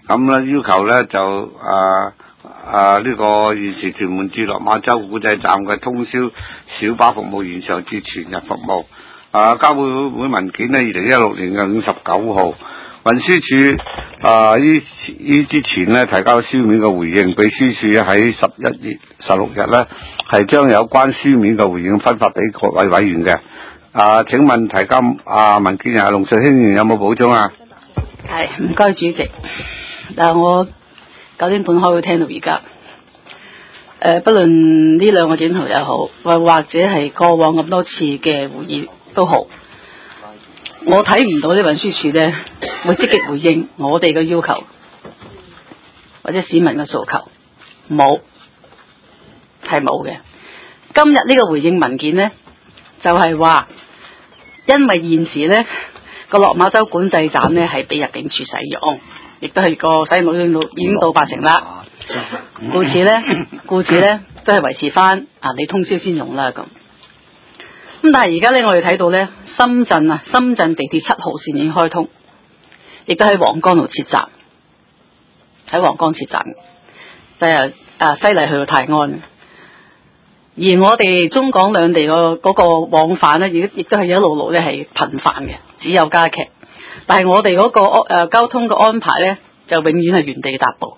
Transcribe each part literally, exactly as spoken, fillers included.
咁咧要求咧就啊啊呢、這個現時屯門至落馬洲管制站嘅通宵小巴服務延長至全日服務。啊，交會會文件呢，二零一六年嘅五十九號，運輸署啊依依之前呢提交書面嘅回應，秘書處喺十一月十六日呢係將有關書面嘅回應分發俾各位委員嘅。啊，請問提交啊文件人龍瑞卿議員有冇補充啊？ 係，唔該主席。但我九點半開會聽到而家，誒、呃，不論呢兩個點頭又好，或或者係過往咁多次嘅會議都好，我睇唔到呢運輸署咧會積極回應我哋嘅要求或者市民嘅訴求，冇，係冇嘅。今日呢個回應文件呢，就係、是、話，因為現時呢個落馬洲管制站呢係俾入境處使用，亦都係個使用率已經到八成啦，故此呢，故此呢都係維持翻啊，你通宵先用啦咁。咁但係而家咧，我哋睇到咧，深圳啊，深圳地鐵七號線已經開通，亦都喺皇崗度設站，喺皇崗設站，就係啊西麗去到泰安。而我哋中港兩地個嗰個往返咧，亦亦都係一路路咧係頻繁嘅，只有加劇。但係我哋嗰個誒交通嘅安排咧，就永遠係原地踏步。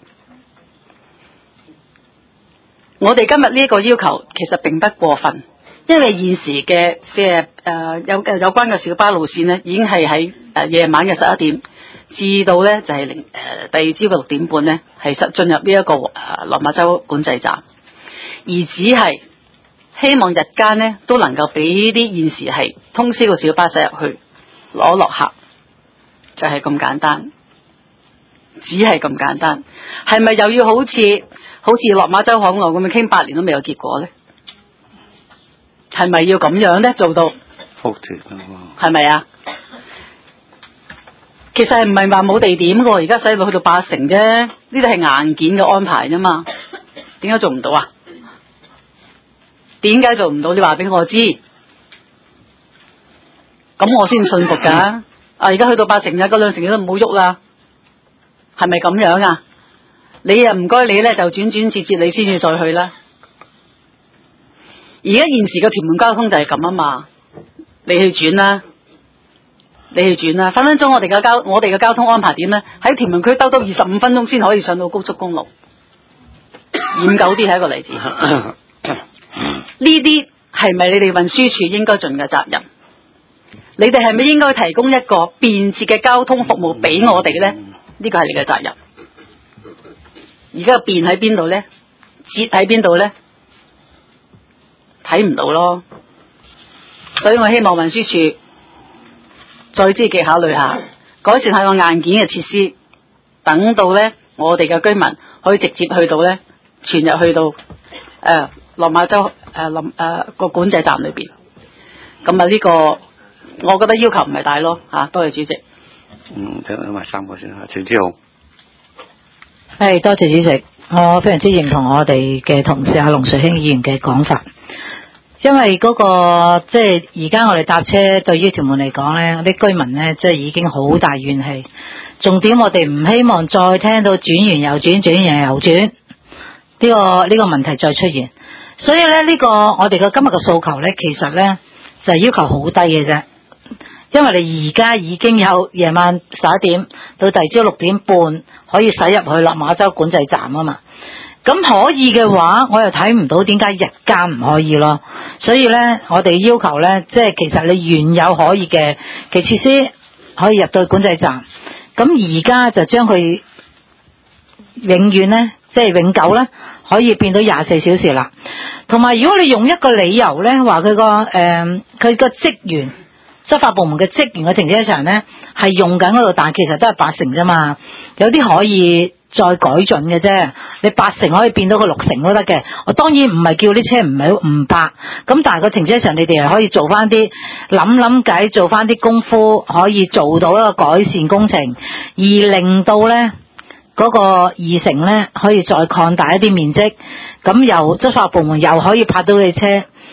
我哋今日呢一個要求其實並不過分。因為現時嘅即係誒有誒有關嘅小巴路線呢，已經係喺誒夜晚嘅十一點至到咧就係零誒第二朝嘅六點半咧，係實進入呢一個誒落馬洲管制站，而只係希望日間呢都能夠俾啲現時係通宵嘅小巴駛入去攞落客，就係、是、咁簡單，只係咁簡單，係咪又要好似好似落馬洲航路咁樣傾八年都未有結果咧？係咪要咁樣咧做到？ 福田啊， 係咪啊？其實係唔係話冇地點嘅，而家使到去到八成啫。呢啲係硬件嘅安排啫嘛。點解做唔到啊？點解做唔到？你話俾我知，咁我先信服噶。啊，而家去到八成啊，嗰兩成都唔好喐啦。係咪咁樣啊？你啊唔該你咧就轉轉接接你先至再去啦。而家現時嘅屯門交通就係咁啊嘛，你去轉啦，你去轉啦，分分鐘我哋嘅交我哋嘅交通安排點咧？喺屯門區兜到二十五分鐘先可以上到高速公路，嚴九啲係一個例子。呢啲係咪你哋運輸署應該盡嘅責任？你哋係咪應該提供一個便捷嘅交通服務俾我哋咧？呢個係你嘅責任。而家個便喺邊度咧？捷喺邊度咧？睇唔到咯，所以我希望運輸署再積極考慮下，改善下個硬件嘅設施，等到咧我哋嘅居民可以直接去到咧，全日去到誒落馬洲誒林誒個管制站裏邊。咁啊呢個我覺得要求唔係大咯嚇、啊，多謝主席。 嗯，聽埋三個先嚇，陳志豪。 係，多謝主席，我非常之認同我哋嘅同事阿龍瑞卿議員嘅講法。因為嗰、那個即係而家我哋搭車對於屯門嚟講咧，啲居民咧即係已經好大怨氣。重點我哋唔希望再聽到轉完又轉，轉完又轉呢、這個呢、這個問題再出現。所以咧呢、這個我哋嘅今日嘅訴求咧，其實咧就係、是、要求好低嘅啫。因為你而家已經有夜晚十一點到第二朝六點半可以駛入去落馬洲管制站啊嘛。咁可以嘅話，我又睇唔到點解日間唔可以咯。所以咧，我哋要求咧，即係其實你原有可以嘅嘅設施可以入到管制站，咁而家就將佢永遠咧，即係永久咧，可以變到廿四小時啦。同埋，如果你用一個理由咧，話佢個誒佢個職員執法部門嘅職員嘅停車場咧係用緊嗰度，但其實都係八成啫嘛，有啲可以再改進嘅啫，你八成可以變到個六成都得嘅。我當然唔係叫啲車唔係唔白，咁但係個停車場你哋係可以做翻啲諗諗計，做翻啲功夫，可以做到一個改善工程，而令到咧嗰個二城咧可以再擴大一啲面積，咁由執法部門又可以拍到嘅車，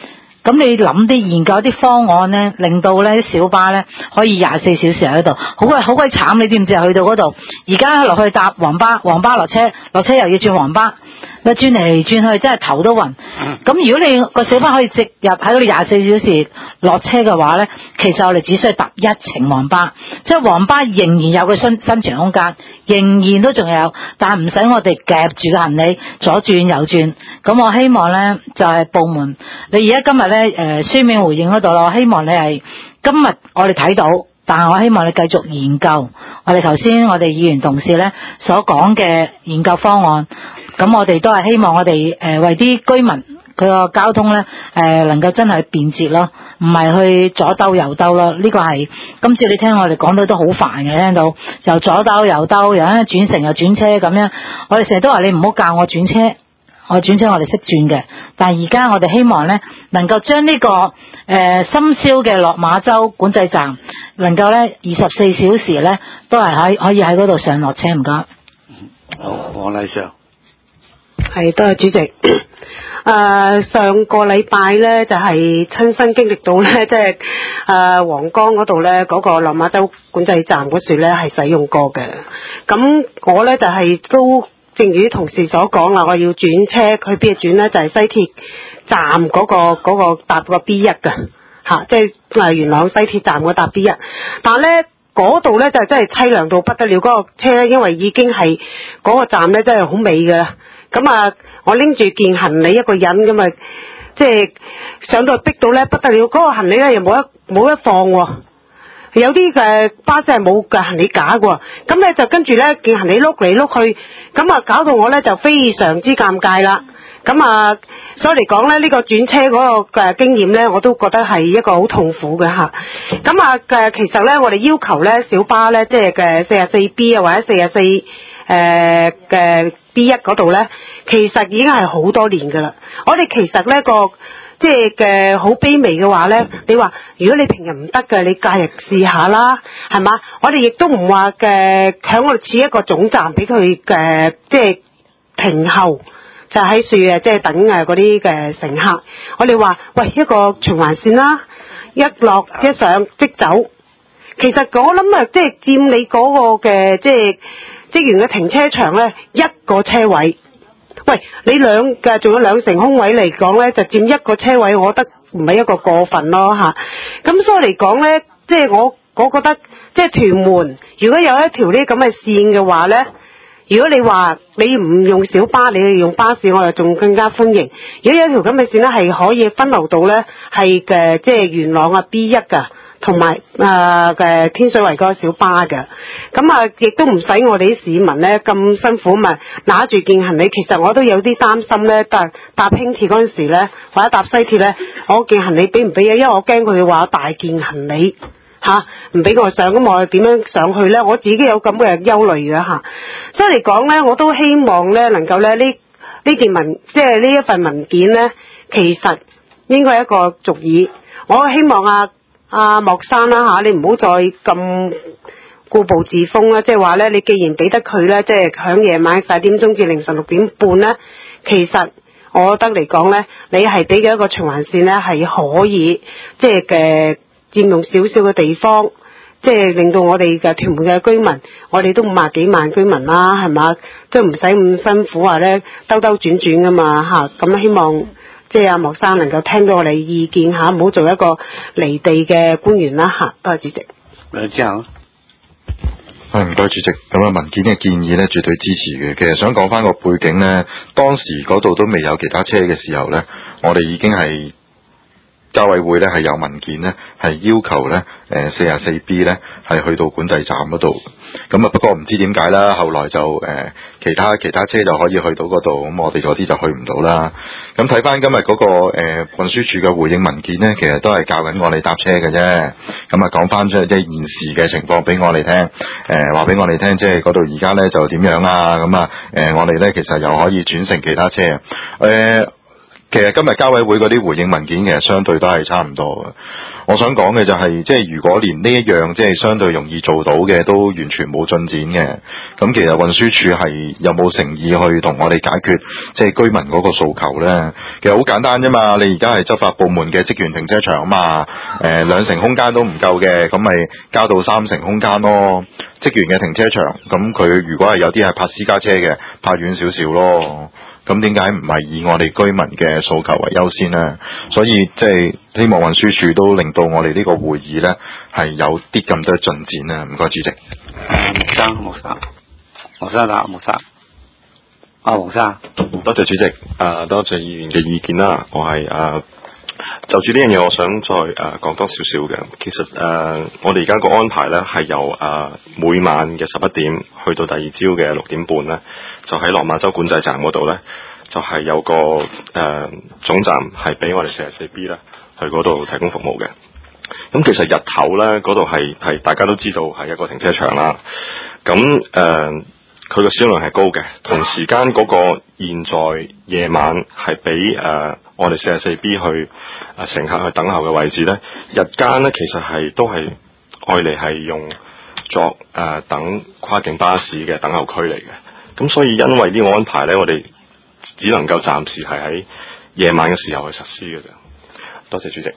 咁你諗啲研究啲方案咧，令到咧啲小巴咧可以廿四小時喺度，好鬼好鬼慘，你知唔知啊？去到嗰度，而家落去搭黃巴，黃巴落車，落車又要轉黃巴，你轉嚟轉去真係頭都暈。咁如果你個小巴可以直入喺嗰度廿四小時落車嘅話咧，其實我哋只需要搭一程黃巴，即係黃巴仍然有個生生存空間，仍然都仲有，但係唔使我哋夾住個行李左轉右轉。咁我希望咧就係、是、部門，你而家今日咧誒書面回應嗰度咯，我希望你係今日我哋睇到，但係我希望你繼續研究我哋頭先我哋議員同事咧所講嘅研究方案。咁我哋都係希望我哋誒、呃、為啲居民佢個交通咧誒、呃、能夠真係便捷咯，唔係去左兜右兜咯。呢、這個係今次你聽我哋講到都好煩嘅，聽到又左兜右兜，又喺轉乘又轉車咁樣。我哋成日都話你唔好教我轉車，我轉車我哋識轉嘅。但係而家我哋希望咧能夠將呢、這個誒、呃、深宵嘅落馬洲管制站能夠咧二十四小時咧都係喺可以喺嗰度上落車。唔該。 好，黃麗嫦。 係，多謝主席。誒、呃，上個禮拜咧就係、是、親身經歷到咧，即係誒皇崗嗰度咧嗰個落馬洲管制站嗰時咧係使用過嘅。咁我咧就係、是、都正如啲同事所講啦，我要轉車，佢邊度轉咧就係、是、西鐵站嗰、那個嗰、那個搭個 B 一㗎吓，即係誒元朗西鐵站嗰搭 B 一。但係咧嗰度咧就真係淒涼到不得了，嗰、那個車咧因為已經係嗰、那個站咧真係好尾㗎啦。咁啊，我拎住件行李一個人咁啊，即係上到逼到咧不得了，嗰、那個行李咧又冇得冇得放喎、哦，有啲嘅巴士係冇嘅行李架喎，咁咧就跟住咧件行李碌嚟碌去，咁啊搞到我咧就非常之尷尬啦。咁啊，所以嚟講咧，呢、這個轉車嗰個嘅經驗咧，我都覺得係一個好痛苦嘅嚇。咁啊嘅其實咧，我哋要求咧小巴咧，即係嘅四十四 B 啊或者四十四誒嘅 B 一嗰度咧，其實已經係好多年㗎啦。我哋其實呢個即係嘅好卑微嘅話咧，你話如果你平日唔得嘅，你假日試下啦，係嘛？我哋亦都唔話嘅響我哋設一個總站俾佢嘅即係停後。就喺樹誒，即係等誒嗰啲嘅乘客。我哋話喂，一個循環線啦，一落一上即走。其實我諗啊，即係佔你嗰個嘅即係職員嘅停車場咧，一個車位。喂，你兩嘅仲有兩成空位嚟講咧，就佔一個車位，我覺得唔係一個過分咯嚇。咁所以嚟講咧，即係我我覺得即係屯門，如果有一條呢咁嘅線嘅話咧。如果你話你唔用小巴，你要用巴士，我又仲更加歡迎。如果有一條咁嘅線咧，係可以分流到咧，係嘅即係元朗啊 B 一噶，同埋誒嘅天水圍嗰個小巴嘅。咁啊，亦都唔使我哋啲市民咧咁辛苦，咪拿住件行李。其實我都有啲擔心咧，搭搭輕鐵嗰陣時咧，或者搭西鐵咧，我件行李俾唔俾啊？因為我驚佢哋話大件行李。吓，唔俾我上，咁我點樣上去咧？我自己有咁嘅憂慮嘅吓，所以嚟講咧，我都希望咧能夠咧呢呢件文，即係呢一份文件咧，其實應該係一個俗語。我希望阿阿莫生啦吓，你唔好再咁固步自封啦，即係話咧，你既然俾得佢咧，即係響夜晚十點鐘至凌晨六點半咧，其實我覺得嚟講咧，你係俾嘅一個循環線咧，係可以即係嘅。佔用少少嘅地方，即係令到我哋嘅屯門嘅居民，我哋都五廿幾萬居民啦，係嘛，即係唔使咁辛苦話咧兜兜轉轉噶嘛嚇。咁、啊、希望即係阿莫生能夠聽到我哋意見嚇，唔好做一個離地嘅官員啦嚇。多謝主席。 誒，之後係唔該主席。咁啊，文件嘅建議咧，絕對支持嘅。其實想講翻個背景咧，當時嗰度都未有其他車嘅時候咧，我哋已經係。交委會咧係有文件咧，係要求咧，誒四十四 B 咧係去到管制站嗰度。咁啊，不過唔知點解啦，後來就誒、呃、其他其他車就可以去到嗰度，咁我哋嗰啲就去唔到啦。咁睇翻今日嗰、那個誒、呃、運輸署嘅回應文件咧，其實都係教緊我哋搭車嘅啫。咁啊，講翻即係現時嘅情況俾我哋聽，誒話俾我哋聽，即係嗰度而家咧就點樣啊？咁啊，誒、呃、我哋咧其實又可以轉乘其他車，誒、呃。 其實今日交委會嗰啲回應文件其實相對都係差唔多嘅。我想講嘅就係、是，即係如果連呢一樣即係相對容易做到嘅都完全冇進展嘅，咁其實運輸署係有冇誠意去同我哋解決即係居民嗰個訴求呢？其實好簡單啫嘛，你而家係執法部門嘅職員停車場啊嘛，誒、呃、兩成空間都唔夠嘅，咁咪加到三成空間咯。職員嘅停車場，咁佢如果係有啲係泊私家車嘅，泊遠少少咯。咁點解唔係以我哋居民嘅訴求為優先呢？所以即係希望運輸署都令到我哋呢個會議呢係有啲咁多進展啊！唔該，主席。 木生，木生，木生答，木生。啊，黃生， 多謝主席，啊多謝議員嘅意見啦。我係啊就住呢樣嘢，我想再誒、啊、講多少少嘅。其實誒、啊，我哋而家個安排咧係由啊每晚嘅十一點去到第二朝嘅六點半咧，就喺落馬洲管制站嗰度咧，就係、是、有個誒、啊、總站係俾我哋四十四 B 咧去嗰度提供服務嘅。咁其實日頭咧嗰度係係大家都知道係一個停車場啦。咁誒。佢個使用量係高嘅，同時間嗰個現在夜晚係俾誒我哋四十四 B 去誒、呃、乘客去等候嘅位置咧，日間咧其實係都係愛嚟係用作誒、呃、等跨境巴士嘅等候區嚟嘅。咁所以因為呢個安排咧，我哋只能夠暫時係喺夜晚嘅時候去實施嘅啫。多謝主席。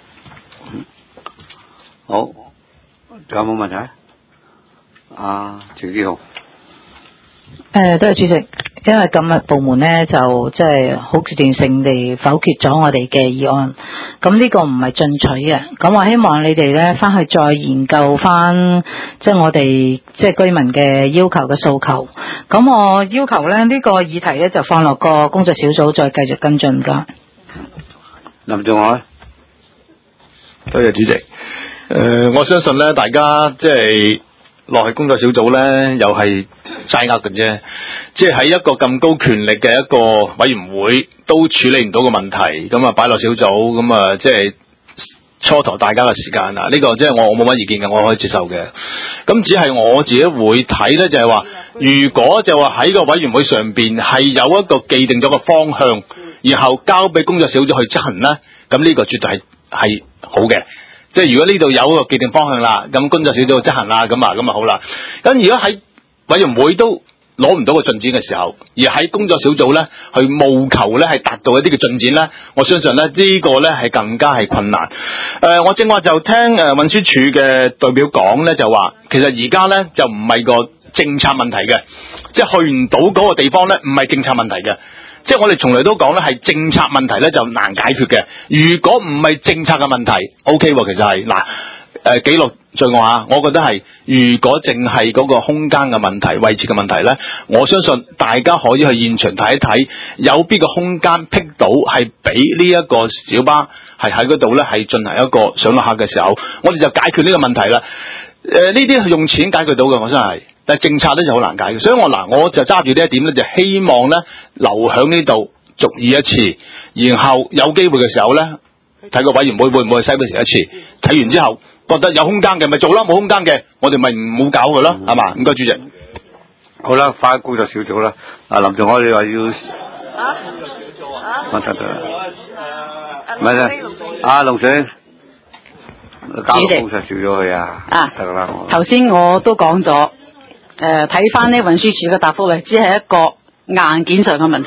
好，仲有冇問題？啊，鄭志雄。 誒，多謝主席。因為今日部門咧就即係好決定性地否決咗我哋嘅議案，咁呢個唔係進取嘅。咁我希望你哋咧翻去再研究翻，即係我哋即係居民嘅要求嘅訴求。咁我要求咧呢個議題咧就放落個工作小組再繼續跟進㗎。 林仲海， 多謝主席。誒、呃，我相信咧大家即係落去工作小組咧，又係齋噏嘅啫，即係喺一個咁高權力嘅一個委員會都處理唔到個問題，咁啊擺落小組，咁啊即係蹉跎大家嘅時間啦。呢、這個即係我我冇乜意見嘅，我可以接受嘅。咁只係我自己會睇咧，就係話，如果就話喺個委員會上邊係有一個既定咗個方向，然後交俾工作小組去執行咧，咁呢個絕對係係好嘅。即係如果呢度有一個既定方向啦，咁工作小組執行啦，咁啊咁啊好啦。咁如果喺委員會都攞唔到個進展嘅時候，而喺工作小組咧去務求咧係達到一啲嘅進展咧，我相信咧呢、這個咧係更加係困難。誒、呃，我正話就聽誒運輸署嘅代表講咧，就話其實而家咧就唔係個政策問題嘅，即係去唔到嗰個地方咧唔係政策問題嘅。即係我哋從來都講咧係政策問題咧就難解決嘅。如果唔係政策嘅問題 ，OK 喎，其實係嗱誒記錄在我下，我覺得係如果淨係嗰個空間嘅問題、位置嘅問題咧，我相信大家可以去現場睇一睇，有邊個空間辟到係俾呢一個小巴係喺嗰度咧係進行一個上落客嘅時候，我哋就解決呢個問題啦。誒呢啲係用錢解決到嘅，我真係。但係政策咧就好難解決，所以我嗱我就揸住呢一點咧，就希望咧留喺呢度逐議一次，然後有機會嘅時候咧，睇個委員會會唔會去西北時一次，睇完之後覺得有空間嘅咪做啦，冇空間嘅我哋咪唔好搞佢咯，係嘛？唔該主席。 好啦，快工作小組啦。啊林仲海你話要啊？我得得啦。唔係啦，阿龍水。交工作小組去啊。 啊。 得啦。 頭先我都講咗。誒，睇翻呢運輸署嘅答覆咧，只係一個硬件上嘅問題，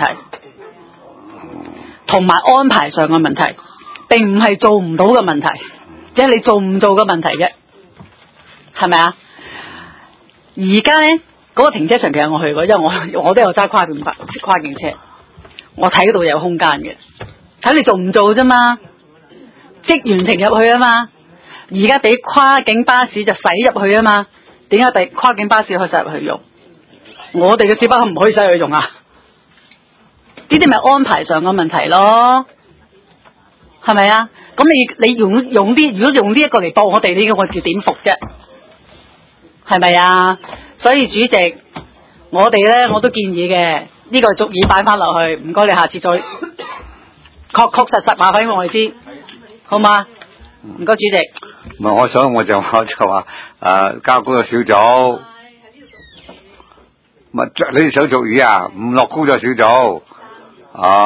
同埋安排上嘅問題，並唔係做唔到嘅問題，即係你做唔做嘅問題啫，係咪啊？而家咧嗰個停車場其實我去過，因為我我都有揸跨境巴跨境車，我睇到有空間嘅，睇你做唔做啫嘛，職員停入去啊嘛，而家俾跨境巴士就駛入去啊嘛。點解第跨境巴士可以駛入去用？我哋嘅小巴可唔可以駛入去用啊？呢啲咪安排上嘅問題咯，係咪啊？咁你你用用啲，如果用呢一個嚟駁我哋，呢個我叫點服啫？係咪啊？所以主席，我哋咧我都建議嘅，呢、這個逐議擺翻落去，唔該你下次再確確實實話俾我哋知，好嘛？唔該主席。 唔係，我想我就我就話誒交工作小組，咪你哋想做議啊？唔落工作小組啊，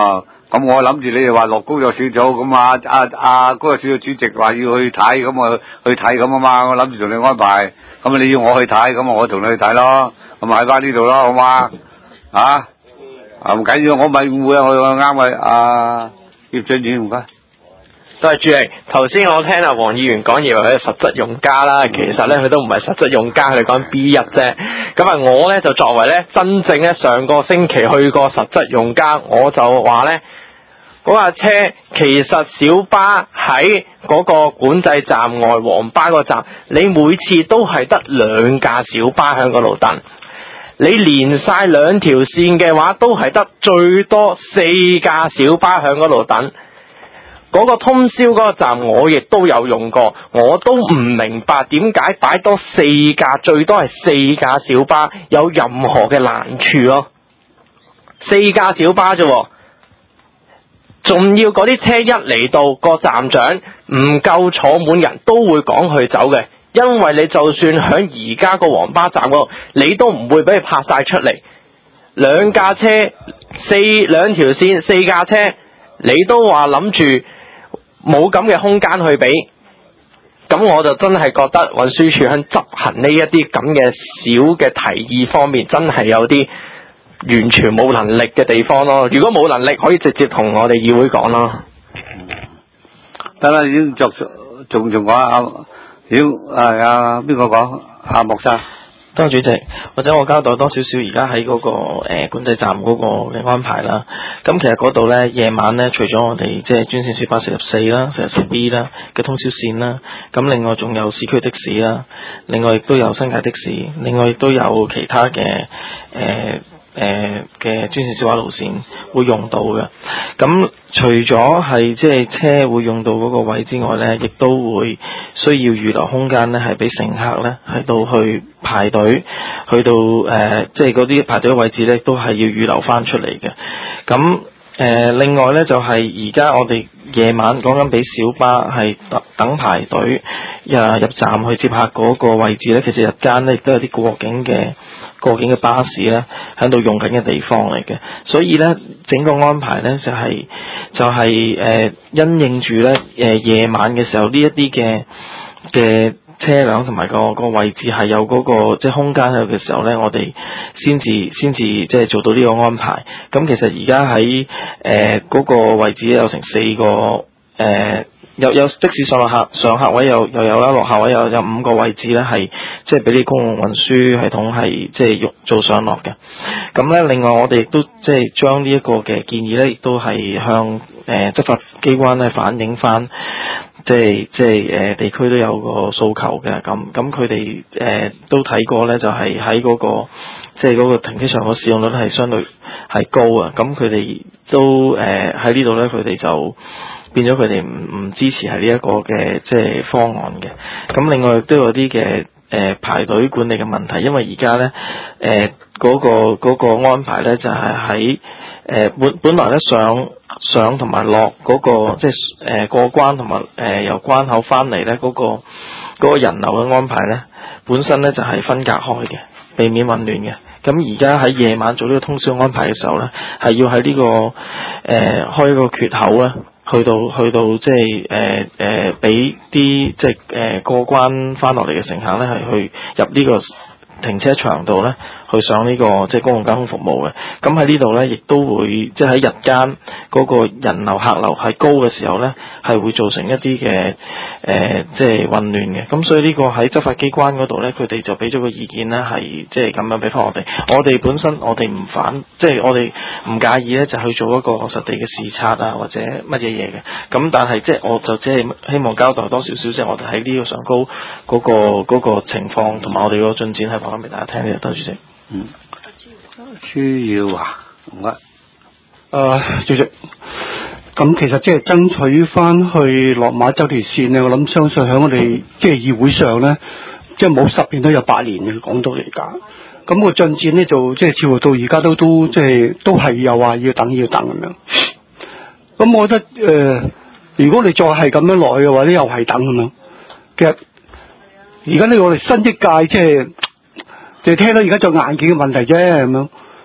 咁我諗住你哋話落工作小組，咁啊啊啊工作小組主席話要去睇，咁啊去睇咁啊嘛，我諗住同你安排，咁你要我去睇，咁啊我同你去睇咯，咁咪喺翻呢度咯，好嘛？啊啊唔緊要，我咪唔會啊，我啱嘅，啊葉俊遠唔該。 多謝主席。頭先我聽阿黃議員講，以為佢係實質用家啦，其實咧佢都唔係實質用家，佢講 B 一啫。咁啊，我咧就作為咧真正咧上個星期去過實質用家，我就話咧嗰架車其實小巴喺嗰個管制站外黃巴嗰站，你每次都係得兩架小巴喺嗰度等。你連晒兩條線嘅話，都係得最多四架小巴喺嗰度等。嗰個通宵嗰個站我亦都有用過，我都唔明白點解擺多四架，最多係四架小巴有任何嘅難處咯。四架小巴啫，仲要嗰啲車一嚟到個站長唔夠坐滿人都會趕佢走嘅，因為你就算響而家個黃巴站嗰度，你都唔會俾佢拍晒出嚟。兩架車四兩條線四架車，你都話諗住冇咁嘅空間去俾，咁我就真係覺得運輸署喺執行呢一啲咁嘅小嘅提議方面，真係有啲完全冇能力嘅地方咯。如果冇能力，可以直接同我哋議會講咯。 得啦，已經作仲仲講啊，妖係啊邊個講？阿莫生。 多謝主席，或者我交代多少少而家喺嗰個誒、呃、管制站嗰個嘅安排啦。咁其實嗰度咧夜晚咧，除咗我哋即係專線小巴四十四啦、四十四 B 啦嘅通宵線啦，咁另外仲有市區的士啦，另外亦都有新界的士，另外亦都有其他嘅誒誒嘅專線小巴路線會用到嘅。咁除咗係即係車會用到嗰個位之外咧，亦都會需要預留空間咧，係俾乘客咧喺度去排隊，去到誒即係嗰啲排隊嘅位置咧，都係要預留翻出嚟嘅。咁誒、呃、另外咧就係而家我哋夜晚講緊俾小巴係等等排隊啊入站去接客嗰個位置咧，其實日間咧亦都有啲過境嘅過境嘅巴士咧喺度用緊嘅地方嚟嘅，所以咧整個安排咧就係、是、就係、是、誒、呃、因應住咧誒夜晚嘅時候呢一啲嘅嘅車輛同埋個個位置係有嗰、那個即係空間喺度嘅時候咧，我哋先至先至即係做到呢個安排。咁其實而家喺誒嗰個位置有成四個誒。呃有有的士上落客上客位又又有啦，落客位又有五個位置咧，係即係俾啲公共運輸系統係即係用做上落嘅。咁咧，另外我哋亦都即係將呢一個嘅建議咧，亦都係向誒、呃、執法機關咧反映翻，即係即係誒、呃、地區都有個訴求嘅。咁咁佢哋誒都睇過咧，就係喺嗰個即係嗰個停車場個使用率係相對係高啊。咁佢哋都誒喺呢度咧，佢哋就變咗佢哋唔唔支持係呢一個嘅即係方案嘅。咁另外亦都有啲嘅誒排隊管理嘅問題，因為而家咧誒嗰個嗰個安排咧就係喺誒本本來咧上上同埋落嗰個即係誒過關同埋誒由關口翻嚟咧嗰個嗰個人流嘅安排咧，本身咧就係分隔開嘅，避免混亂嘅。咁而家喺夜晚做呢個通宵安排嘅時候咧，係要喺呢個誒、呃、開個缺口咧。去到去到即係誒誒俾啲即係誒過關翻落嚟嘅乘客咧，係去入呢個停車場度咧，去上呢、這個即係公共交通服務嘅。咁喺呢度咧，亦都會即係喺日間嗰個人流客流係高嘅時候咧，係會造成一啲嘅誒即係混亂嘅。咁所以呢個喺執法機關嗰度咧，佢哋就俾咗個意見咧，係即係咁樣俾翻我哋。我哋本身我哋唔反，即係我哋唔介意咧，就去做一個實地嘅視察啊，或者乜嘢嘢嘅。咁但係即係我就即係希望交代多少少，即係我哋喺呢個上高嗰、嗰個嗰、嗰個情況同埋我哋個進展係講緊俾大家聽嘅。多謝主席。 嗯，需要啊，唔該。 誒，主席，咁其實即係爭取翻去落馬洲條線咧，我諗相信喺我哋即係議會上咧，即係冇十年都有八年嘅講到嚟講。咁個進展咧就即係似乎到而家都都即係都係又話要等要等咁樣。咁我覺得誒、呃，如果你再係咁樣落去嘅話咧，又係等咁樣。其實而家呢，我哋新一屆即係就係聽到而家就硬件嘅問題啫咁樣。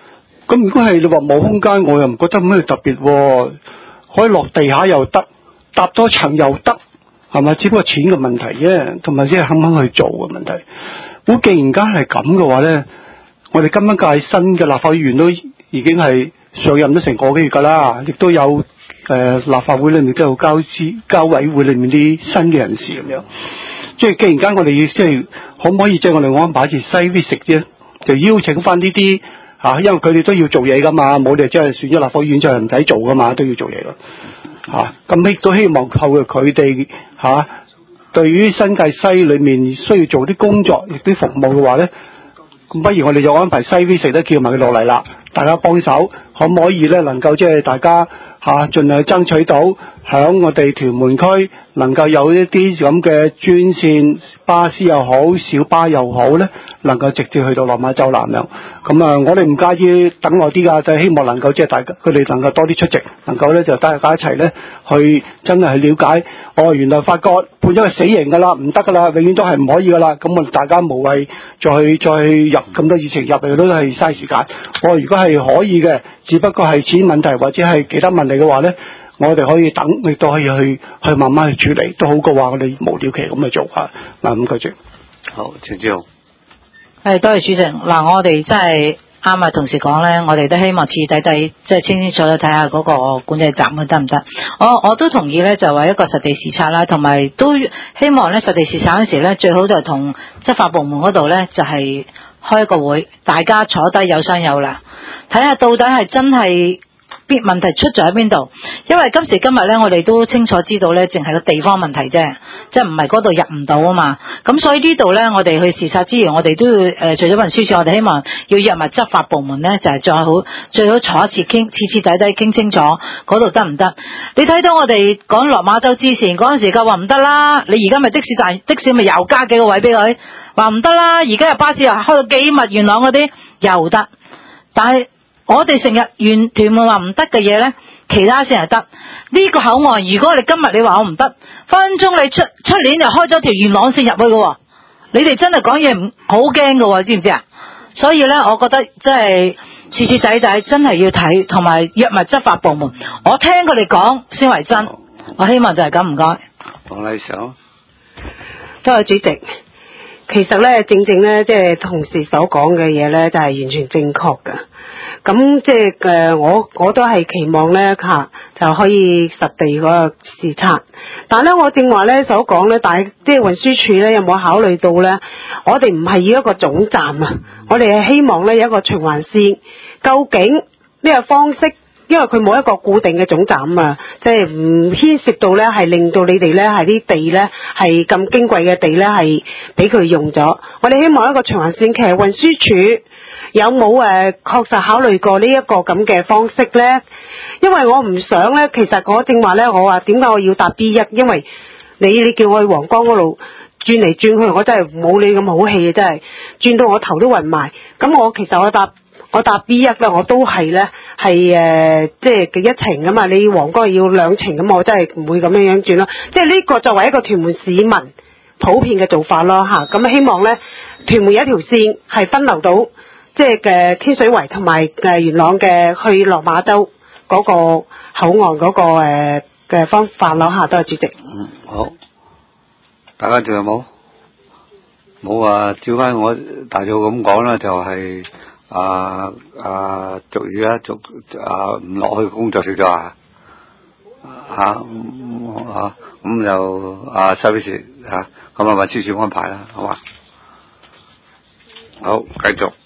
咁如果係你話冇空間，我又唔覺得咩特別喎，可以落地下又得，搭多層又得，係咪？只不過錢嘅問題啫，同埋即係肯唔肯去做嘅問題。咁既然間係咁嘅話咧，我哋今一屆新嘅立法會議員都已經係上任咗成個幾月㗎啦，亦都有誒、呃、立法會裏面都有交資交委會裏面啲新嘅人士咁樣。即係既然間我哋要即係可唔可以即係我哋安排一次西 visit 啫，就邀請翻呢啲嚇，因為佢哋都要做嘢噶嘛，冇哋即係選咗立法會議員就係唔使做噶嘛，都要做嘢咯嚇。咁亦都希望靠佢哋嚇，對於新界西裏面需要做啲工作，亦啲服務嘅話咧，咁不如我哋就安排西 visit 咧，叫埋佢落嚟啦，大家幫手，可唔可以咧能夠即係大家嚇盡量爭取到響我哋屯門區能夠有一啲咁嘅專線巴士又好，小巴又好咧，能夠直接去到落馬洲南樣。咁啊，我哋唔介意等耐啲㗎，就係希望能夠即係大家佢哋能夠多啲出席，能夠咧就大家一齊咧去真係去了解。哦，原來發覺判咗佢死刑㗎啦，唔得㗎啦，永遠都係唔可以㗎啦。咁啊，大家無謂再再入咁多事情入嚟都係嘥時間。哦，如果係可以嘅，只不過係錢問題或者係其他問題嘅話咧，我哋可以等，亦都可以去去慢慢去處理，都好過話我哋無了期咁去做啊。嗱，咁繼續。好，陳志豪。 係，多謝主席。嗱，我哋真係啱啊，同事講咧，我哋都希望徹底底即係清清楚楚睇下嗰個管制站得唔得？我我都同意咧，就話一個實地視察啦，同埋都希望咧實地視察嗰時咧，最好就係同執法部門嗰度咧，就係、是、開一個會，大家坐低有商有量，睇下到底係真係邊問題出咗喺邊度？因為今時今日咧，我哋都清楚知道咧，淨係個地方問題啫，即係唔係嗰度入唔到啊嘛。咁所以呢度咧，我哋去視察之餘，我哋都要誒、呃，除咗運輸署，我哋希望要約埋執法部門咧，就係、是、再好最好坐一次傾，徹徹底底傾清楚嗰度得唔得？你睇到我哋講落馬洲支線嗰陣時，佢話唔得啦，你而家咪的士站的士咪又加幾個位俾佢，話唔得啦，而家有巴士又開到幾密元朗嗰啲又得，但係我哋成日原屯門話唔得嘅嘢咧，其他先係得。呢、這個口岸，如果你今日你話我唔得，分分鐘你出出年就開咗條元朗線入去嘅，你哋真係講嘢唔好驚嘅，知唔知啊？所以咧，我覺得即係徹徹底底真係要睇，同埋約埋執法部門，我聽佢哋講先為真。我希望就係咁，唔該。 黃麗想， 多謝主席。其實咧，正正咧，即係同事所講嘅嘢咧，就係完全正確㗎。咁即係誒，我我都係期望咧嚇，就可以實地嗰個視察。但係咧，我正話咧所講咧，但係即係運輸署咧有冇考慮到咧？我哋唔係要一個總站啊，我哋係希望咧有一個循環線。究竟呢個方式？因為佢冇一個固定嘅總站啊，即係唔牽涉到咧，係令到你哋咧係啲地咧係咁矜貴嘅地咧係俾佢用咗。我哋希望一個循環線，其實運輸署有冇誒確實考慮過呢一個咁嘅方式咧？因為我唔想咧，其實我正話咧，我話點解我要搭 B 一？因為你你叫我去皇崗嗰度轉嚟轉去，我真係冇你咁好氣啊！真係轉到我頭都暈埋。咁我其實我搭。我搭 B 一啦，我都係咧，係誒，即係嘅一程㗎嘛。你皇崗要兩程咁，我真係唔會咁樣樣轉咯。即係呢個作為一個屯門市民普遍嘅做法咯嚇。咁希望咧，屯門有一條線係分流到，即係嘅天水圍同埋誒元朗嘅去落馬洲嗰個口岸嗰個誒嘅方法咯嚇。多謝主席。 嗯，好。大家仲有冇？冇啊！照翻我大咗咁講啦，就係、是。啊啊俗語啊俗啊唔落去工作少咗啊吓啊咁就啊收啲事吓咁啊運輸署安排啦，好嘛？好，繼續。